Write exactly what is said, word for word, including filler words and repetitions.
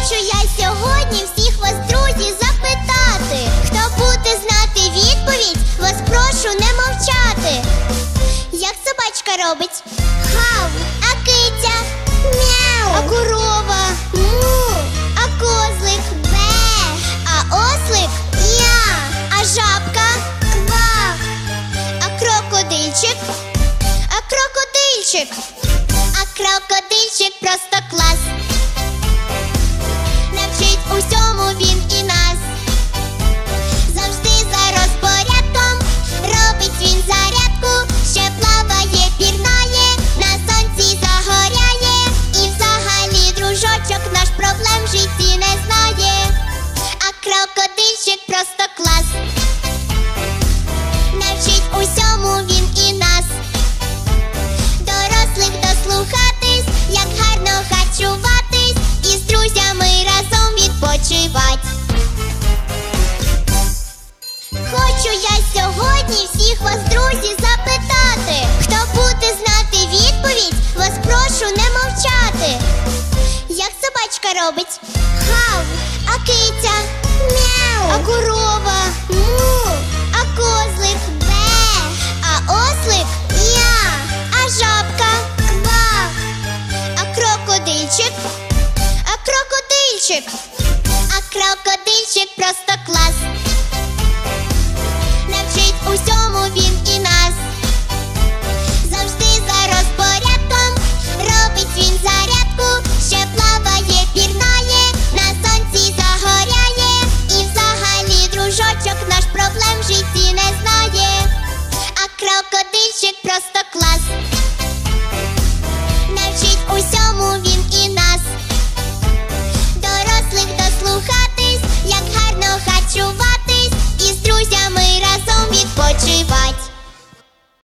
Хочу я сьогодні всіх вас, друзі, запитати. Хто буде знати відповідь, вас прошу не мовчати. Як собачка робить? Гав. А киця? Мяу. А корова? Му. А козлик? Бе. А ослик? Я. А жабка? Ква. А крокодильчик? А крокодильчик? А крокодильчик просто клас. Навчить усьому він і нас. Завжди за розпорядком робить він зарядку. Ще плаває, пірнає, на сонці загоряє. І взагалі дружочок наш проблем в житті не знає. А крокодильчик просто клас. Навчить усьому він і нас. Дорослих дослухатись, як гарно харчуватись, і з друзями разом відпочивать. Хочу я сьогодні всіх вас, друзі, запитати. Хто буде знати відповідь, вас прошу не мовчати. Як собачка робить? Гав. А киця? Мяу. А корова? Му. А козлик? Бе. А ослик? Я. А жабка? Ква. А крокодильчик? А крокодильчик?